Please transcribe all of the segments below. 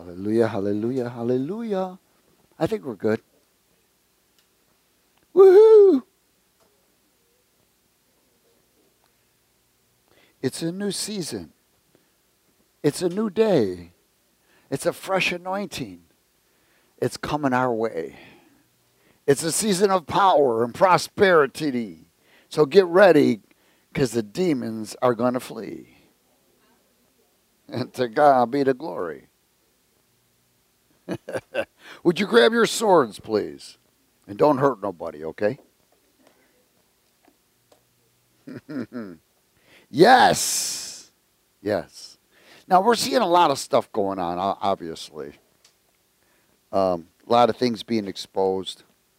Hallelujah, hallelujah, hallelujah. I think we're good. Woohoo! It's a new season. It's a new day. It's a fresh anointing. It's coming our way. It's a season of power and prosperity. So get ready, because the demons are going to flee. And to God be the glory. Would you grab your swords, please? And don't hurt nobody, okay? Yes. Yes. Now, we're seeing a lot of stuff going on, obviously. A lot of things being exposed.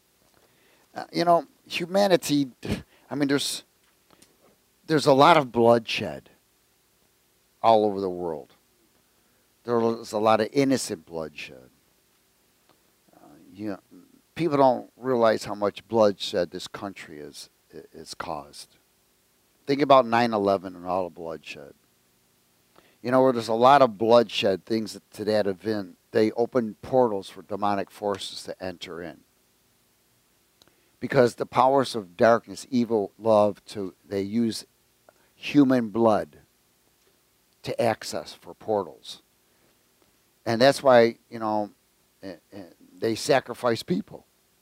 Humanity, there's a lot of bloodshed all over the world. There's a lot of innocent bloodshed. People don't realize how much bloodshed this country is caused. Think about 9/11 and all the bloodshed. Where there's a lot of bloodshed, things to that event, they opened portals for demonic forces to enter in. Because the powers of darkness, evil, they use human blood to access for portals. And that's why, they sacrifice people.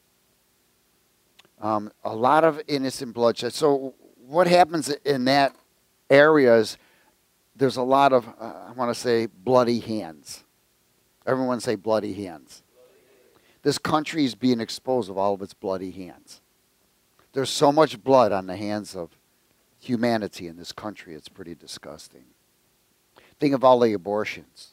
A lot of innocent bloodshed. So what happens in that area is there's a lot of, I want to say, bloody hands. Everyone say bloody hands. This country is being exposed of all of its bloody hands. There's so much blood on the hands of humanity in this country, it's pretty disgusting. Think of all the abortions.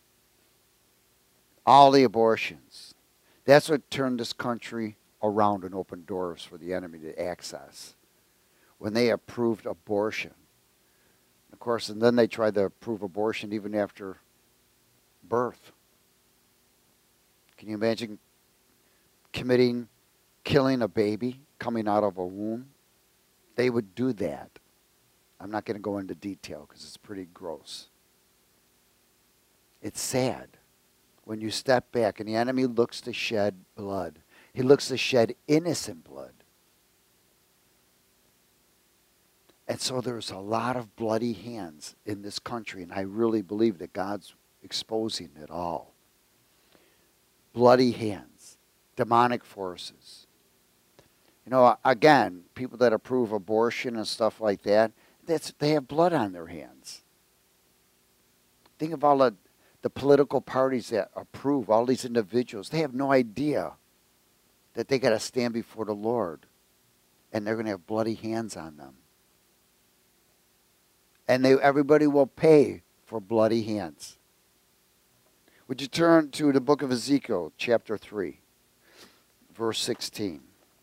All the abortions. That's what turned this country around and opened doors for the enemy to access. When they approved abortion. Of course, and then they tried to approve abortion even after birth. Can you imagine killing a baby coming out of a womb? They would do that. I'm not going to go into detail because it's pretty gross. It's sad when you step back and the enemy looks to shed blood. He looks to shed innocent blood. And so there's a lot of bloody hands in this country, and I really believe that God's exposing it all. Bloody hands, demonic forces. Again, people that approve abortion and stuff like that, they have blood on their hands. Think of all the political parties that approve, all these individuals. They have no idea that they got to stand before the Lord, and they're going to have bloody hands on them. And everybody will pay for bloody hands. Would you turn to the book of Ezekiel, chapter 3, verse 16.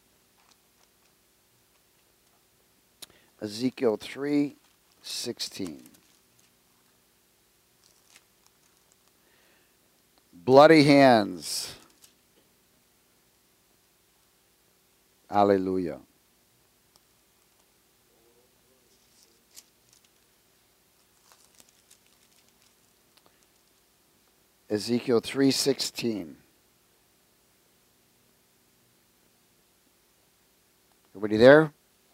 Ezekiel 3:16. Bloody hands. Hallelujah. Ezekiel 3:16. Everybody there?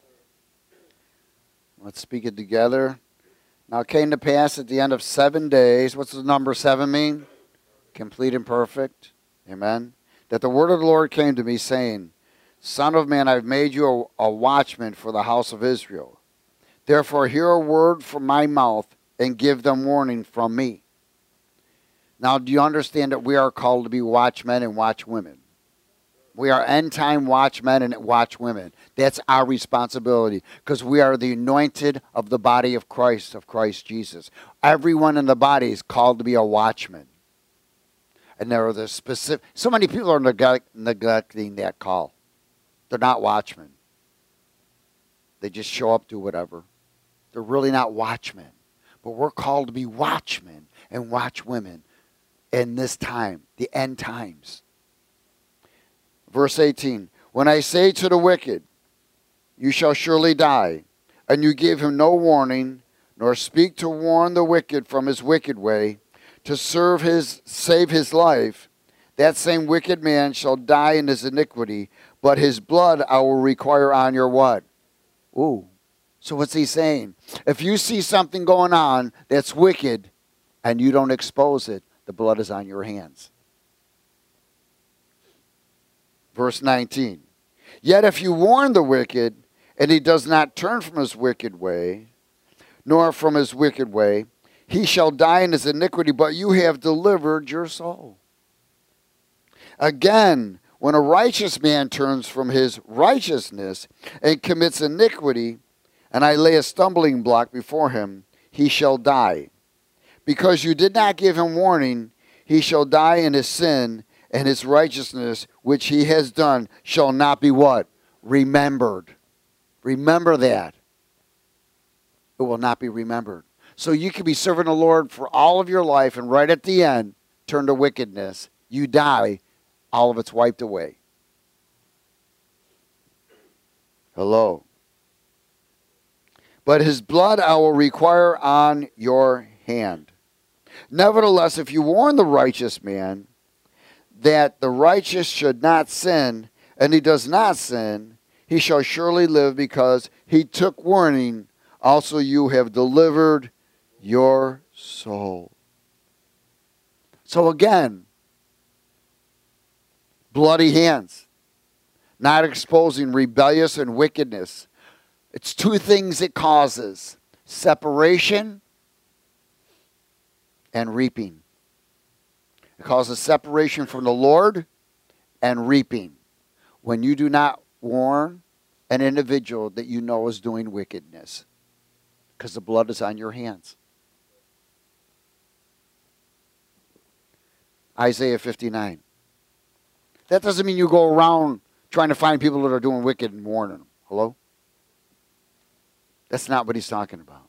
Let's speak it together. Now it came to pass at the end of 7 days. What's the number 7 mean? Complete and perfect. Amen. That the word of the Lord came to me, saying, Son of man, I've made you a watchman for the house of Israel. Therefore hear a word from my mouth and give them warning from me. Now, do you understand that we are called to be watchmen and watchwomen? We are end-time watchmen and watchwomen. That's our responsibility, because we are the anointed of the body of Christ Jesus. Everyone in the body is called to be a watchman. And there are the specific... So many people are neglecting that call. They're not watchmen. They just show up, do whatever. They're really not watchmen. But we're called to be watchmen and watchwomen in this time, the end times. Verse 18, when I say to the wicked, you shall surely die, and you give him no warning, nor speak to warn the wicked from his wicked way, to save his life, that same wicked man shall die in his iniquity, but his blood I will require on your what? Ooh. So what's he saying? If you see something going on that's wicked and you don't expose it, the blood is on your hands. Verse 19. Yet if you warn the wicked, and he does not turn from his wicked way, nor from his wicked way, he shall die in his iniquity, but you have delivered your soul. Again, when a righteous man turns from his righteousness and commits iniquity, and I lay a stumbling block before him, he shall die. Because you did not give him warning, he shall die in his sin, and his righteousness, which he has done, shall not be what? Remembered. Remember that. It will not be remembered. So you can be serving the Lord for all of your life, and right at the end, turn to wickedness. You die, all of it's wiped away. Hello. But his blood I will require on your hand. Nevertheless, if you warn the righteous man that the righteous should not sin, and he does not sin, he shall surely live, because he took warning. Also you have delivered your soul. So again, bloody hands, not exposing rebellious and wickedness. It's two things it causes: separation and reaping. It causes separation from the Lord and reaping. When you do not warn an individual that you know is doing wickedness, because the blood is on your hands. Isaiah 59. That doesn't mean you go around trying to find people that are doing wicked and warning them. Hello? That's not what he's talking about.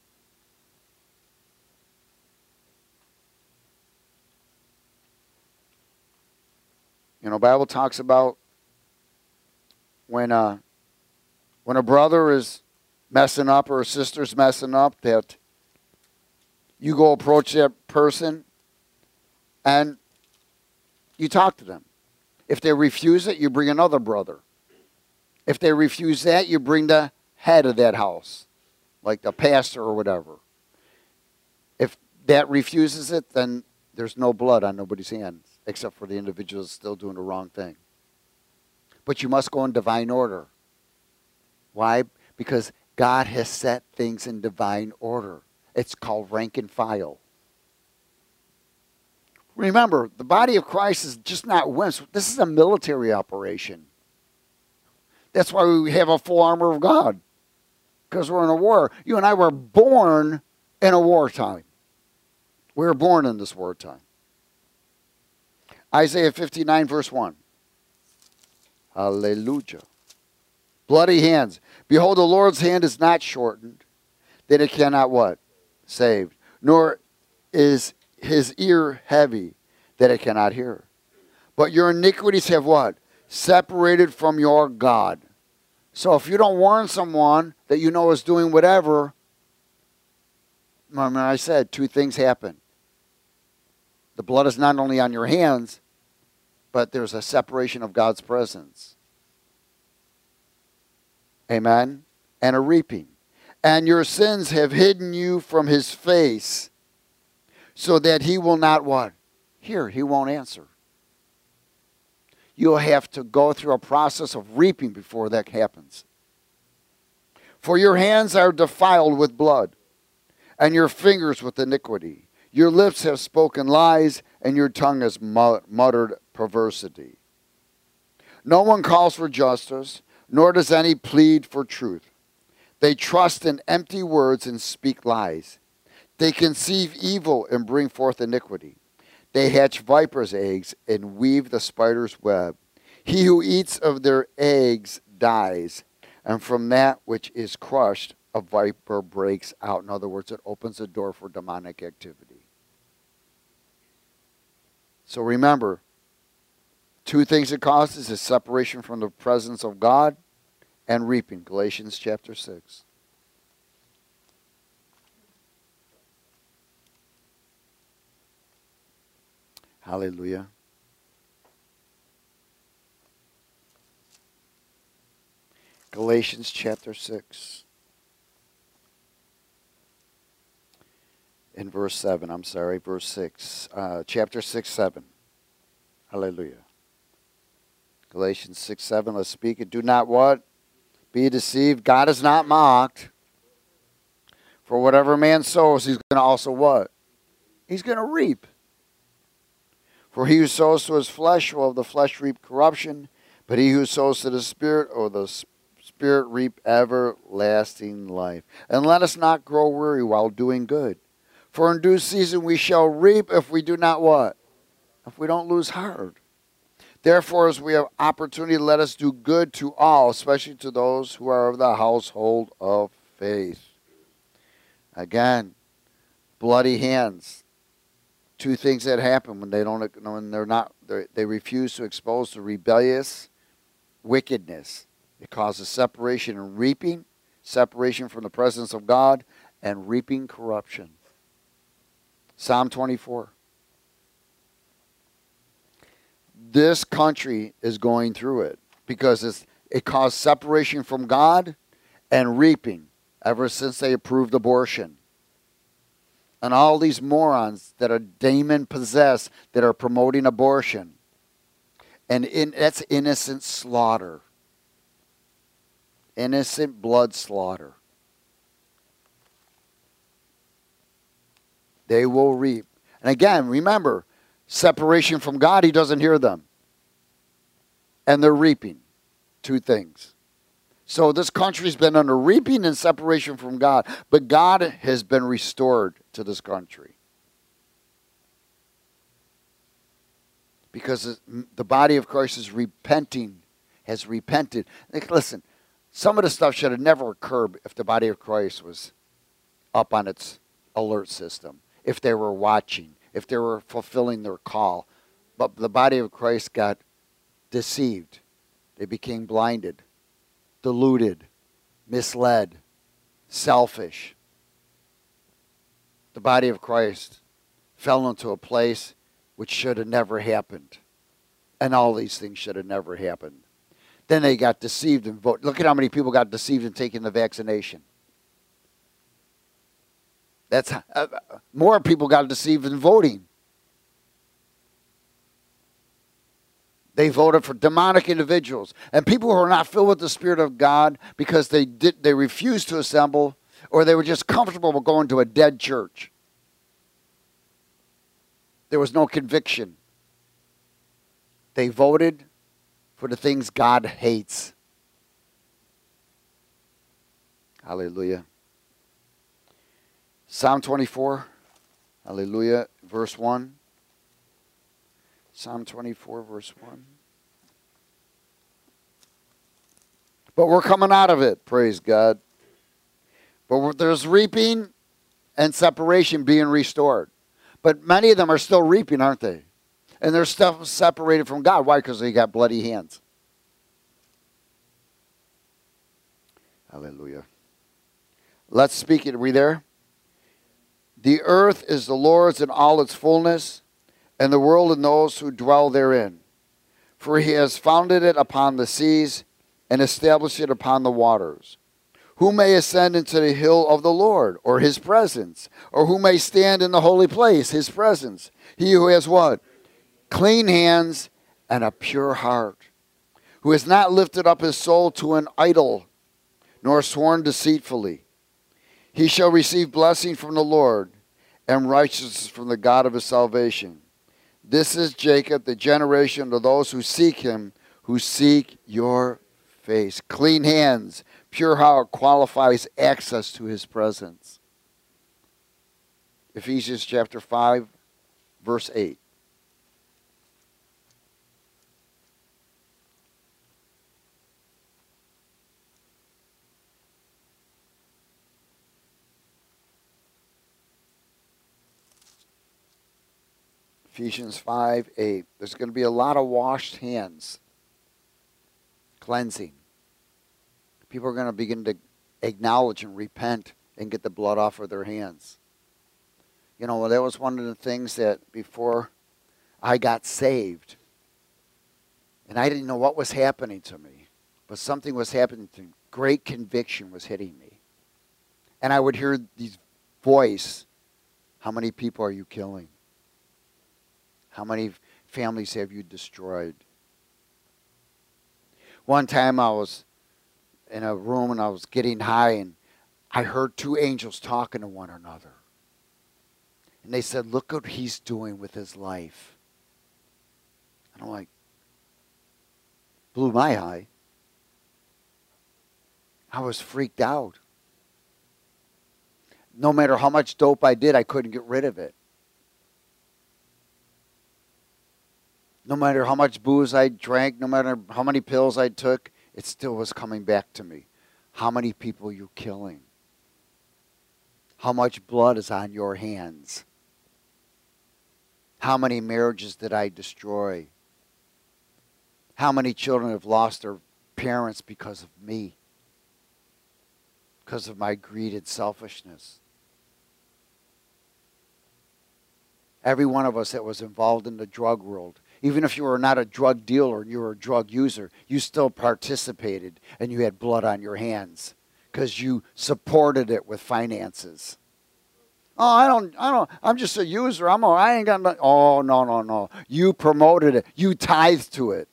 You know, the Bible talks about when a brother is messing up or a sister's messing up, that you go approach that person and you talk to them. If they refuse it, you bring another brother. If they refuse that, you bring the head of that house, like the pastor or whatever. If that refuses it, then there's no blood on nobody's hands, except for the individual that's still doing the wrong thing. But you must go in divine order. Why? Because God has set things in divine order. It's called rank and file. Remember, the body of Christ is just not wimps. This is a military operation. That's why we have a full armor of God, because we're in a war. You and I were born in a wartime. We were born in this wartime. Isaiah 59, verse 1. Hallelujah. Bloody hands. Behold, the Lord's hand is not shortened, that it cannot what? Save. Nor is his ear heavy, that it cannot hear. But your iniquities have what? Separated from your God. So if you don't warn someone that you know is doing whatever, remember I said two things happen. The blood is not only on your hands, but there's a separation of God's presence. Amen? And a reaping. And your sins have hidden you from his face, so that he will not what? Hear. He won't answer. You'll have to go through a process of reaping before that happens. For your hands are defiled with blood, and your fingers with iniquity. Your lips have spoken lies, and your tongue has muttered perversity. No one calls for justice, nor does any plead for truth. They trust in empty words and speak lies. They conceive evil and bring forth iniquity. They hatch vipers' eggs and weave the spider's web. He who eats of their eggs dies, and from that which is crushed, a viper breaks out. In other words, it opens the door for demonic activity. So remember, two things it causes is separation from the presence of God and reaping. Galatians chapter 6. Hallelujah. Galatians chapter 6. In verse 7, I'm sorry, verse 6. Chapter 6, 7. Hallelujah. Galatians 6, 7, let's speak it. Do not what? Be deceived. God is not mocked. For whatever man sows, he's going to also what? He's going to reap. For he who sows to his flesh will of the flesh reap corruption, but he who sows to the Spirit or the Spirit reap everlasting life. And let us not grow weary while doing good. For in due season we shall reap if we do not what? If we don't lose heart. Therefore, as we have opportunity, let us do good to all, especially to those who are of the household of faith. Again, bloody hands. Two things that happen when they refuse to expose the rebellious wickedness. It causes separation and reaping, separation from the presence of God, and reaping corruption. Psalm 24. This country is going through it because it caused separation from God and reaping ever since they approved abortion. And all these morons that are demon possessed that are promoting abortion. And that's innocent slaughter. Innocent blood slaughter. They will reap. And again, remember, separation from God, he doesn't hear them. And they're reaping. Two things. So this country's been under reaping and separation from God. But God has been restored to this country. Because the body of Christ is repenting, has repented. Listen, some of the stuff should have never occurred if the body of Christ was up on its alert system. If they were watching. If they were fulfilling their call. But the body of Christ got deceived. They became blinded, deluded, misled, selfish. The body of Christ fell into a place which should have never happened. And all these things should have never happened. Then they got deceived and voted. Look at how many people got deceived in taking the vaccination. That's more people got deceived in voting. They voted for demonic individuals and people who are not filled with the Spirit of God because they refused to assemble, or they were just comfortable with going to a dead church. There was no conviction. They voted for the things God hates. Hallelujah. Psalm 24, hallelujah, verse 1. Psalm 24, verse 1. But we're coming out of it, praise God. But there's reaping and separation being restored. But many of them are still reaping, aren't they? And they're still separated from God. Why? Because they got bloody hands. Hallelujah. Let's speak it. Are we there? The earth is the Lord's in all its fullness, and the world and those who dwell therein. For he has founded it upon the seas and established it upon the waters. Who may ascend into the hill of the Lord, or his presence? Or who may stand in the holy place, his presence? He who has what? Clean hands and a pure heart. Who has not lifted up his soul to an idol, nor sworn deceitfully. He shall receive blessing from the Lord, and righteousness from the God of his salvation. This is Jacob, the generation of those who seek him, who seek your face. Clean hands, pure heart qualifies access to his presence. Ephesians chapter 5, verse 8. Ephesians 5, 8. There's going to be a lot of washed hands. Cleansing. People are going to begin to acknowledge and repent and get the blood off of their hands. You know, that was one of the things that before I got saved. And I didn't know what was happening to me. But something was happening to me. Great conviction was hitting me. And I would hear these voice, how many people are you killing? How many families have you destroyed? One time I was in a room and I was getting high and I heard two angels talking to one another. And they said, look what he's doing with his life. And I'm like, blew my eye. I was freaked out. No matter how much dope I did, I couldn't get rid of it. No matter how much booze I drank, no matter how many pills I took, it still was coming back to me. How many people are you killing? How much blood is on your hands? How many marriages did I destroy? How many children have lost their parents because of me? Because of my greed and selfishness. Every one of us that was involved in the drug world, even if you were not a drug dealer and you were a drug user, you still participated and you had blood on your hands because you supported it with finances. Oh, I'm just a user. I ain't got no. Oh, no. You promoted it. You tithed to it.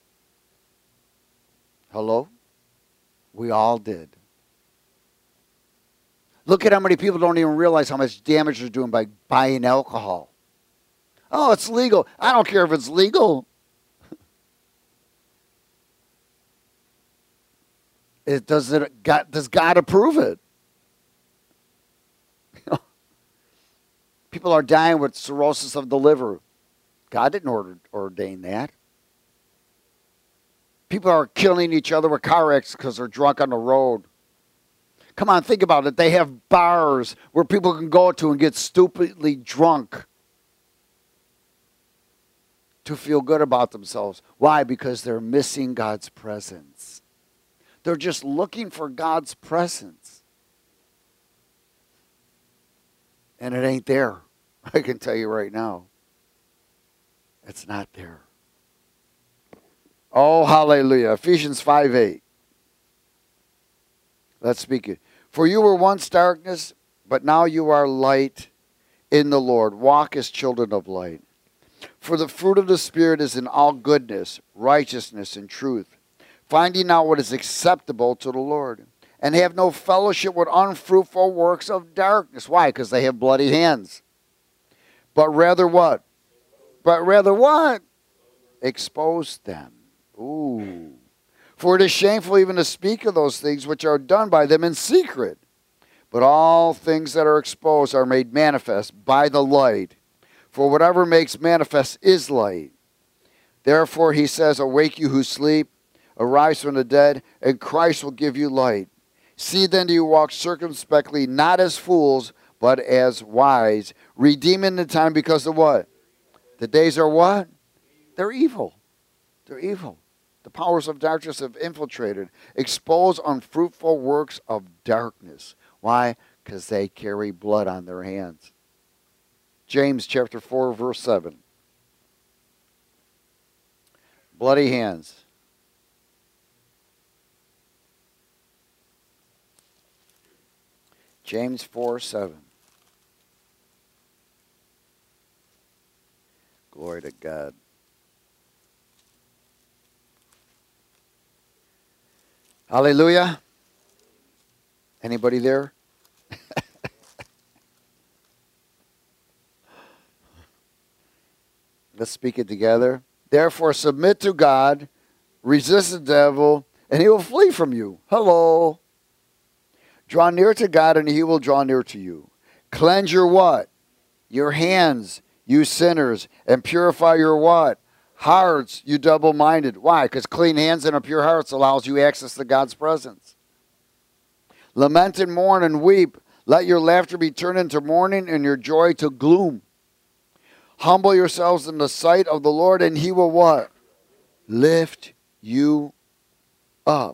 Hello? We all did. Look at how many people don't even realize how much damage they're doing by buying alcohol. Oh, it's legal. I don't care if it's legal. Does God approve it? People are dying with cirrhosis of the liver. God didn't ordain that. People are killing each other with car accidents because they're drunk on the road. Come on, think about it. They have bars where people can go to and get stupidly drunk to feel good about themselves. Why? Because they're missing God's presence. They're just looking for God's presence. And it ain't there. I can tell you right now. It's not there. Oh, hallelujah. Ephesians 5:8. Let's speak it. For you were once darkness, but now you are light in the Lord. Walk as children of light. For the fruit of the Spirit is in all goodness, righteousness, and truth, finding out what is acceptable to the Lord. And have no fellowship with unfruitful works of darkness. Why? Because they have bloody hands. But rather what? Expose them. Ooh. For it is shameful even to speak of those things which are done by them in secret. But all things that are exposed are made manifest by the light. For whatever makes manifest is light. Therefore he says, awake you who sleep, arise from the dead, and Christ will give you light. See then do you walk circumspectly, not as fools, but as wise, redeeming the time because of what? The days are what? They're evil. They're evil. The powers of darkness have infiltrated. Expose unfruitful works of darkness. Why? Because they carry blood on their hands. James chapter 4, verse 7. Bloody hands. James 4:7. Glory to God. Hallelujah. Anybody there? Let's speak it together. Therefore submit to God, resist the devil, and he will flee from you. Hello. Draw near to God, and he will draw near to you. Cleanse your what? Your hands, you sinners, and purify your what? Hearts, you double-minded. Why? Because clean hands and a pure heart allows you access to God's presence. Lament and mourn and weep. Let your laughter be turned into mourning and your joy to gloom. Humble yourselves in the sight of the Lord, and he will what? Lift you up.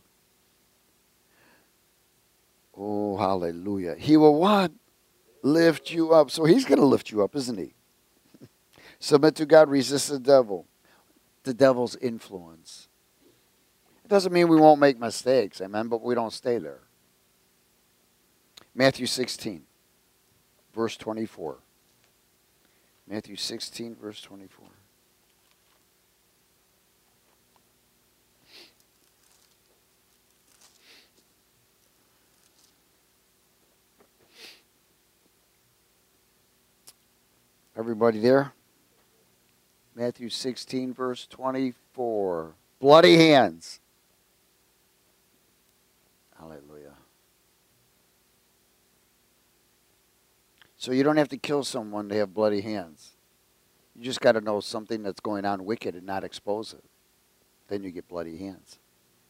Oh, hallelujah. He will what? Lift you up. So he's going to lift you up, isn't he? Submit to God, resist the devil's influence. It doesn't mean we won't make mistakes, amen, but we don't stay there. Matthew 16, verse 24. Matthew 16, verse 24. Everybody there? Matthew 16, verse 24. Bloody hands. Hallelujah. So you don't have to kill someone to have bloody hands. You just got to know something that's going on wicked and not expose it. Then you get bloody hands.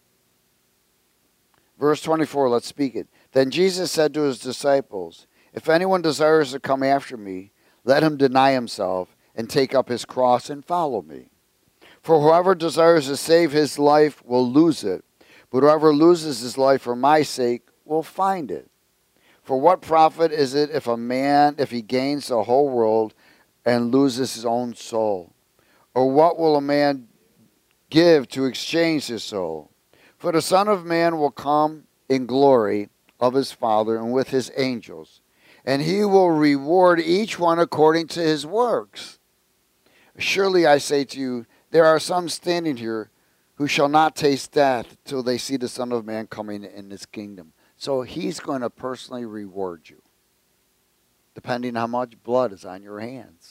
Verse 24, let's speak it. Then Jesus said to his disciples, if anyone desires to come after me, let him deny himself and take up his cross and follow me. For whoever desires to save his life will lose it, but whoever loses his life for my sake will find it. For what profit is it if he gains the whole world and loses his own soul? Or what will a man give to exchange his soul? For the Son of Man will come in glory of his Father and with his angels, and he will reward each one according to his works. Surely I say to you, there are some standing here who shall not taste death till they see the Son of Man coming in his kingdom. So he's going to personally reward you, depending on how much blood is on your hands.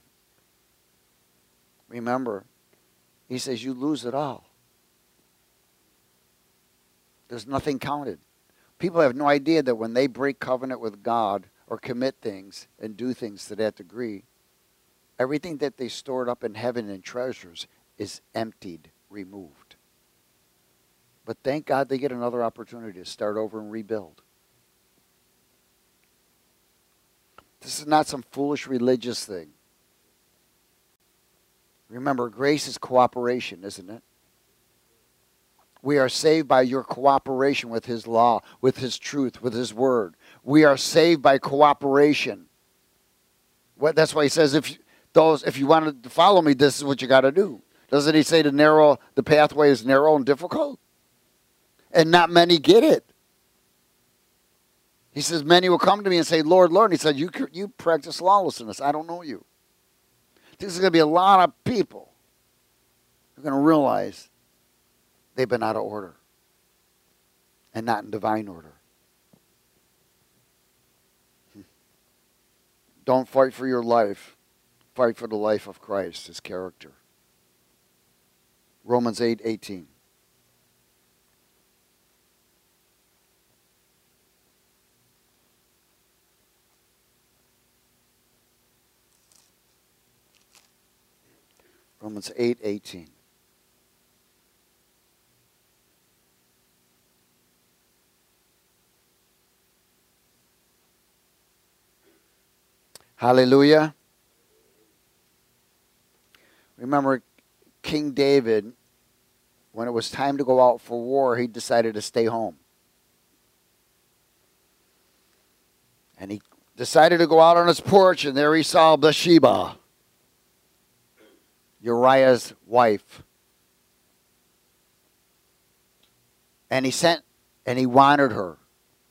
Remember, he says you lose it all. There's nothing counted. People have no idea that when they break covenant with God or commit things and do things to that degree, everything that they stored up in heaven in treasures is emptied, removed. But thank God they get another opportunity to start over and rebuild. This is not some foolish religious thing. Remember, grace is cooperation, isn't it? We are saved by your cooperation with his law, with his truth, with his word. We are saved by cooperation. That's why he says, if you wanted to follow me, this is what you got to do. Doesn't he say the pathway is narrow and difficult? And not many get it. He says, many will come to me and say, Lord, Lord. And he said, you practice lawlessness. I don't know you. There's going to be a lot of people who are going to realize they've been out of order and not in divine order. Don't fight for your life. Fight for the life of Christ, his character. Romans 8:18. Romans 8:18. Hallelujah. Remember, King David, when it was time to go out for war, he decided to stay home. And he decided to go out on his porch, and there he saw Bathsheba, Uriah's wife. And he wanted her.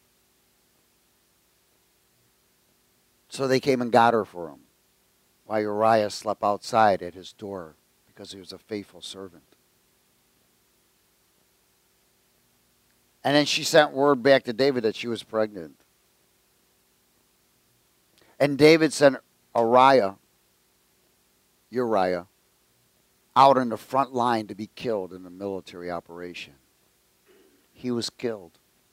So they came and got her for him, while Uriah slept outside at his door because he was a faithful servant. And then she sent word back to David that she was pregnant. And David sent Uriah, out in the front line to be killed in a military operation. He was killed.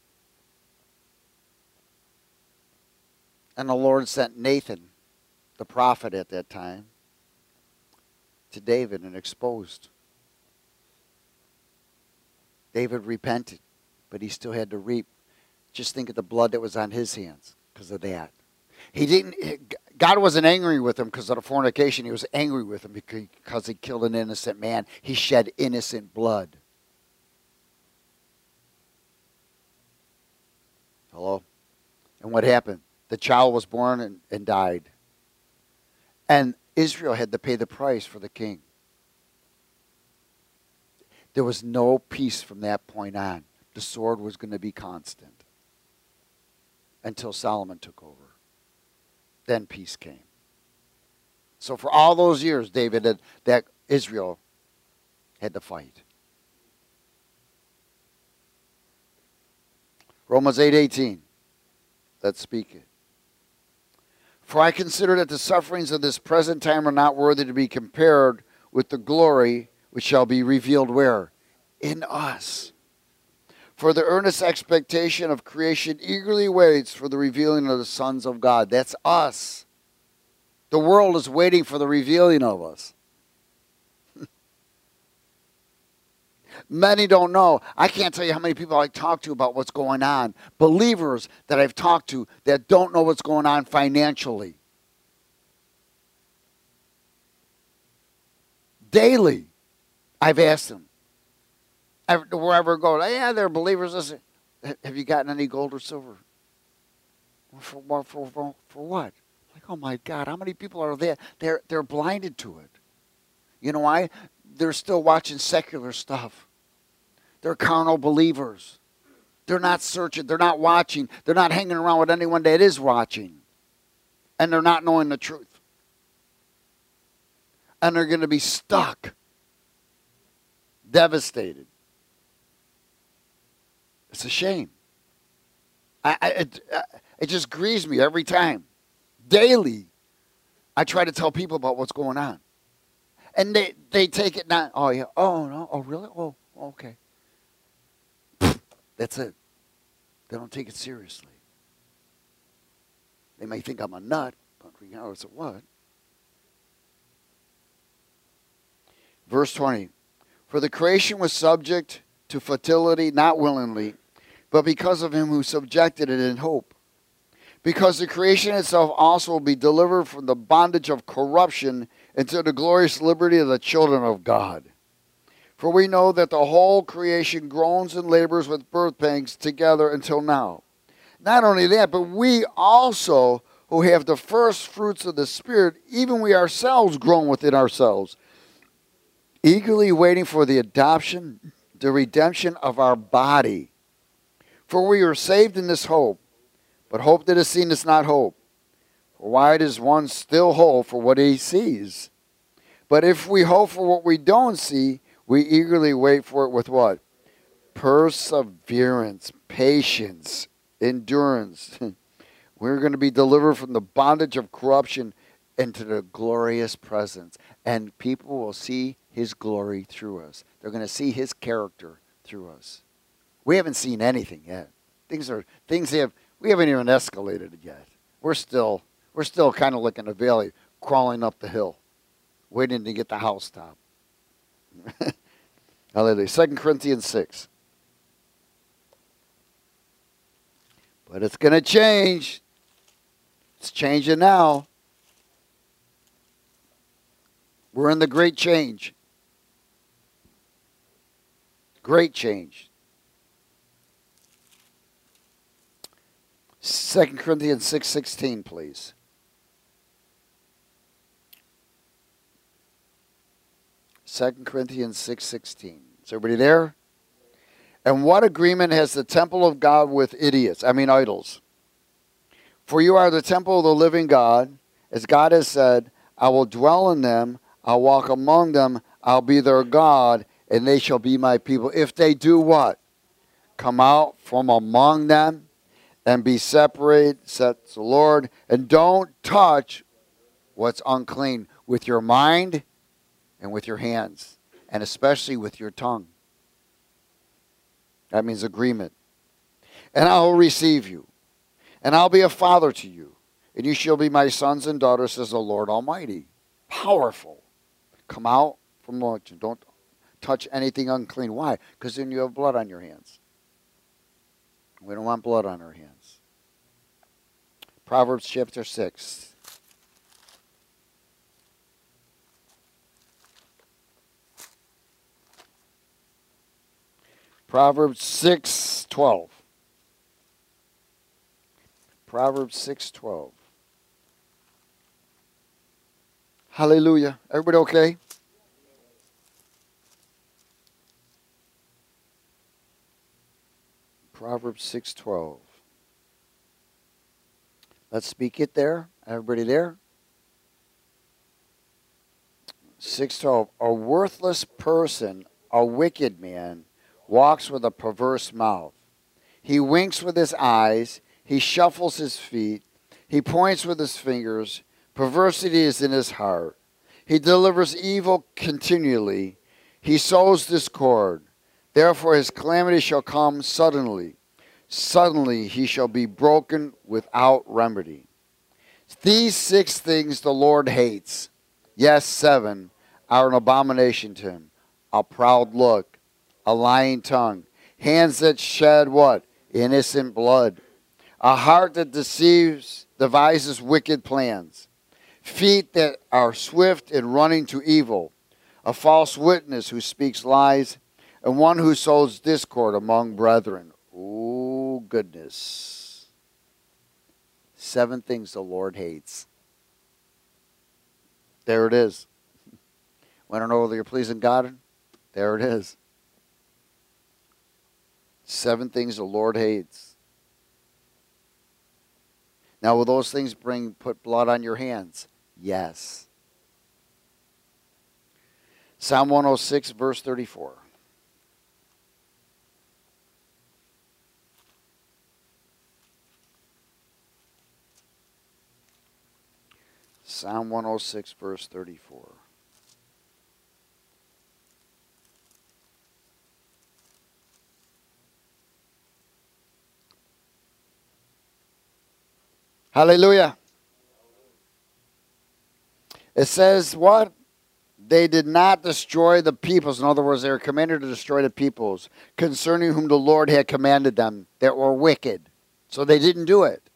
And the Lord sent Nathan, the prophet at that time, to David and exposed. David repented, but he still had to reap. Just think of the blood that was on his hands because of that. God wasn't angry with him because of the fornication. He was angry with him because he killed an innocent man. He shed innocent blood. Hello? And what happened? The child was born and died. And Israel had to pay the price for the king. There was no peace from that point on. The sword was going to be constant until Solomon took over. Then peace came. So for all those years, that Israel had to fight. Romans 8:18. Let's speak it. For I consider that the sufferings of this present time are not worthy to be compared with the glory which shall be revealed where? In us. For the earnest expectation of creation eagerly waits for the revealing of the sons of God. That's us. The world is waiting for the revealing of us. Many don't know. I can't tell you how many people I talk to about what's going on. Believers that I've talked to that don't know what's going on financially. Daily, I've asked them. Wherever I go, yeah, they're believers. Listen, have you gotten any gold or silver? For what? Like, oh my God, how many people are there? They're blinded to it. You know why? They're still watching secular stuff. They're carnal believers. They're not searching. They're not watching. They're not hanging around with anyone that is watching. And they're not knowing the truth. And they're going to be stuck. Devastated. It's a shame. It just grieves me every time. Daily, I try to tell people about what's going on. And they take it not, oh yeah, oh no, oh really? Oh, okay. That's it. They don't take it seriously. They may think I'm a nut, but regardless of what. Verse 20. For the creation was subject to futility, not willingly, but because of him who subjected it in hope. Because the creation itself also will be delivered from the bondage of corruption into the glorious liberty of the children of God. For we know that the whole creation groans and labors with birth pangs together until now. Not only that, but we also, who have the first fruits of the Spirit, even we ourselves groan within ourselves, eagerly waiting for the adoption, the redemption of our body. For we are saved in this hope. But hope that is seen is not hope. For why does one still hope for what he sees? But if we hope for what we don't see, we eagerly wait for it with what? Perseverance, patience, endurance. We're going to be delivered from the bondage of corruption into the glorious presence. And people will see his glory through us. They're going to see his character through us. We haven't seen anything yet. We haven't even escalated yet. We're still kind of like in a valley, crawling up the hill, waiting to get the housetop. Hallelujah. 2 Corinthians 6. But it's going to change. It's changing now. We're in the great change. Great change. 2 Corinthians 6:16, please. Second Corinthians 6:16. Is everybody there? And what agreement has the temple of God with idols? For you are the temple of the living God. As God has said, I will dwell in them, I'll walk among them, I'll be their God, and they shall be my people. If they do what? Come out from among them and be separate, says the Lord, and don't touch what's unclean with your mind and with your hands, and especially with your tongue. That means agreement. And I will receive you, and I'll be a father to you, and you shall be my sons and daughters, says the Lord Almighty. Powerful. Come out from among you. Don't touch anything unclean. Why? Because then you have blood on your hands. We don't want blood on our hands. Proverbs chapter 6. Proverbs 6:12. Proverbs 6:12. Hallelujah. Everybody okay? Proverbs 6:12. Let's speak it there. Everybody there? 6:12. A worthless person, a wicked man, walks with a perverse mouth. He winks with his eyes. He shuffles his feet. He points with his fingers. Perversity is in his heart. He delivers evil continually. He sows discord. Therefore his calamity shall come suddenly. Suddenly he shall be broken without remedy. These 6 things the Lord hates. Yes, 7 are an abomination to him. A proud look, a lying tongue, hands that shed what? Innocent blood. A heart that devises wicked plans. Feet that are swift in running to evil. A false witness who speaks lies. And one who sows discord among brethren. Oh, goodness. 7 things the Lord hates. There it is. Want to know whether you're pleasing God? There it is. 7 things the Lord hates. Now, will those things put blood on your hands? Yes. Psalm 106, verse 34. Psalm 106, verse 34. Hallelujah. It says what? They did not destroy the peoples. In other words, they were commanded to destroy the peoples concerning whom the Lord had commanded them that were wicked. So they didn't do it.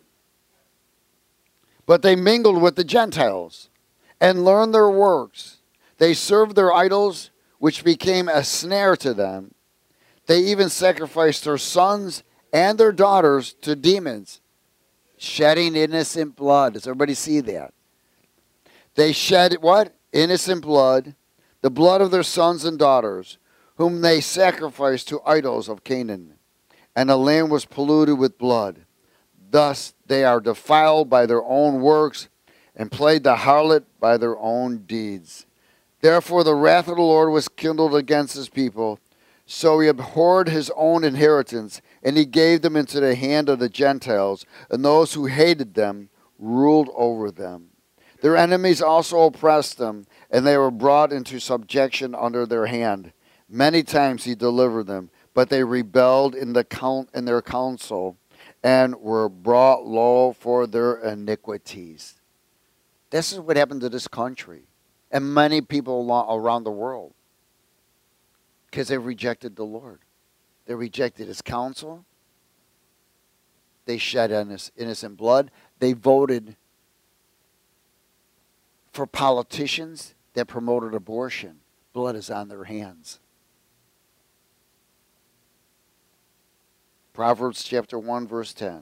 But they mingled with the Gentiles and learned their works. They served their idols, which became a snare to them. They even sacrificed their sons and their daughters to demons, shedding innocent blood. Does everybody see that? They shed what? Innocent blood, the blood of their sons and daughters, whom they sacrificed to idols of Canaan. And the land was polluted with blood. Thus they are defiled by their own works and played the harlot by their own deeds. Therefore the wrath of the Lord was kindled against his people. So he abhorred his own inheritance, and he gave them into the hand of the Gentiles, and those who hated them ruled over them. Their enemies also oppressed them, and they were brought into subjection under their hand. Many times he delivered them, but they rebelled in their counsel, and were brought low for their iniquities. This is what happened to this country, and many people around the world, because they rejected the Lord. They rejected his counsel. They shed innocent blood. They voted for politicians that promoted abortion. Blood is on their hands. Proverbs chapter 1, verse 10.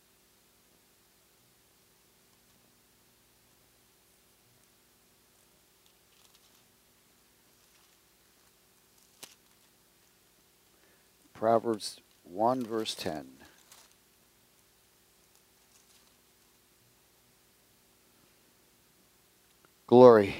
Proverbs 1, verse 10. Glory.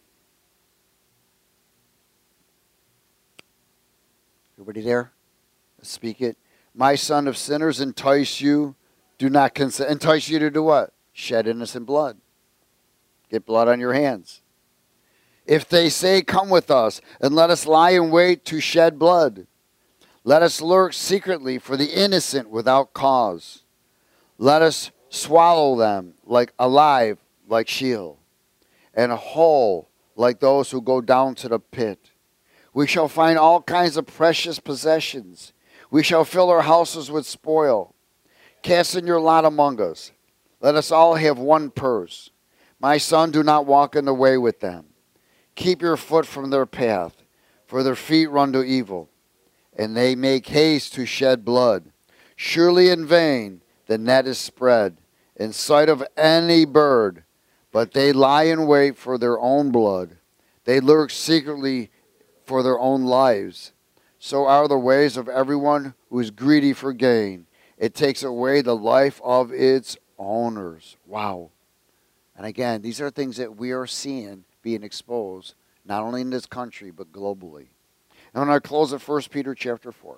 Everybody there? Let's speak it. My son, if sinners entice you, do not consent. Entice you to do what? Shed innocent blood. Get blood on your hands. If they say, come with us, and let us lie in wait to shed blood. Let us lurk secretly for the innocent without cause. Let us swallow them alive like Sheol, and whole like those who go down to the pit. We shall find all kinds of precious possessions. We shall fill our houses with spoil. Cast in your lot among us. Let us all have one purse. My son, do not walk in the way with them. Keep your foot from their path, for their feet run to evil, and they make haste to shed blood. Surely in vain the net is spread in sight of any bird, But they lie in wait for their own blood. They lurk secretly for their own lives. So are the ways of everyone who is greedy for gain. It takes away the life of its owners. Wow. And again, these are things that we are seeing being exposed, not only in this country, but globally. And I'm going to close at 1 Peter chapter 4,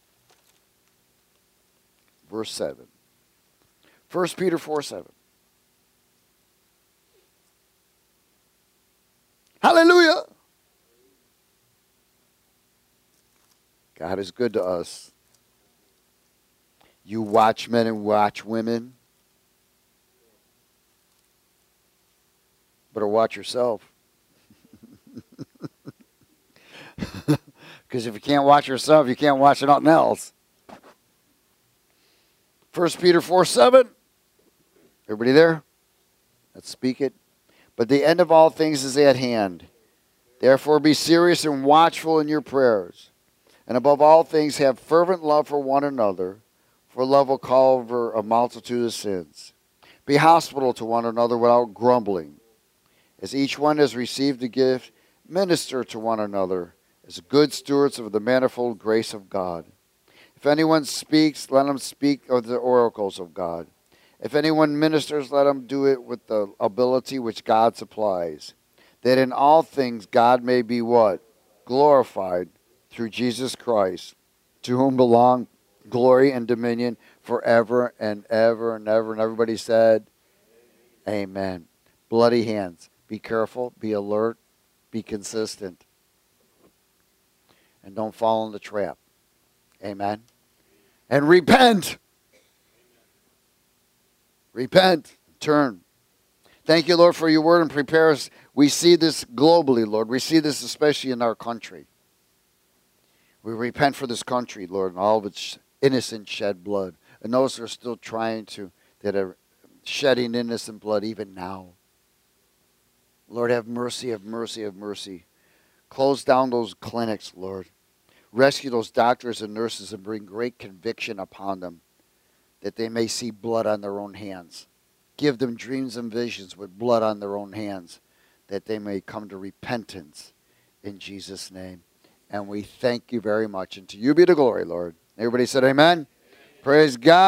verse 7. 1 Peter 4:7. Hallelujah. God is good to us. You watchmen and watchwomen, better watch yourself. Because if you can't watch yourself, you can't watch nothing else. 1 Peter 4:7. Everybody there? Let's speak it. But the end of all things is at hand. Therefore be serious and watchful in your prayers. And above all things have fervent love for one another, for love will cover a multitude of sins. Be hospitable to one another without grumbling. As each one has received a gift, minister to one another as good stewards of the manifold grace of God. If anyone speaks, let him speak of the oracles of God. If anyone ministers, let him do it with the ability which God supplies, that in all things God may be what? Glorified through Jesus Christ, to whom belong glory and dominion forever and ever and ever. And everybody said, amen. Bloody hands. Be careful, be alert, be consistent, and don't fall in the trap. Amen. And repent. Repent. Turn. Thank you, Lord, for your word, and prepare us. We see this globally, Lord. We see this especially in our country. We repent for this country, Lord, and all of its innocent shed blood. And those who are still that are shedding innocent blood even now. Lord, have mercy, have mercy, have mercy. Close down those clinics, Lord. Rescue those doctors and nurses and bring great conviction upon them, that they may see blood on their own hands. Give them dreams and visions with blood on their own hands, that they may come to repentance in Jesus' name. And we thank you very much. And to you be the glory, Lord. Everybody said amen. Praise God.